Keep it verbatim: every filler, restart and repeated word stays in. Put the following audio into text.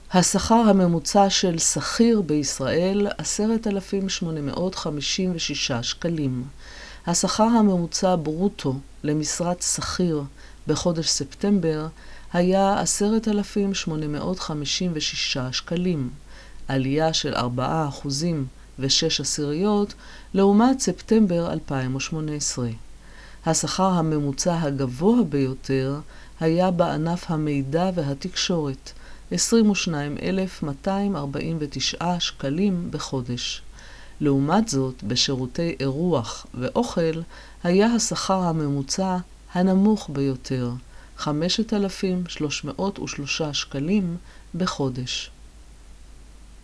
השכר הממוצע של שכיר בישראל עשרת אלפים שמונה מאות חמישים ושישה שקלים. השכר הממוצע ברוטו למשרת שכיר בחודש ספטמבר היה עשרת אלפים שמונה מאות חמישים ושישה שקלים, עלייה של ארבעה אחוזים ושש עשיריות לעומת ספטמבר אלפיים ושמונה עשרה. השכר הממוצע הגבוה ביותר היה בענף המידע והתקשורת, עשרים ושניים אלף מאתיים ארבעים ותשעה שקלים בחודש. לעומת זאת, בשירותי אירוח ואוכל היה השכר הממוצע הנמוך ביותר, חמשת אלפים שלוש מאות ושלושה שקלים בחודש.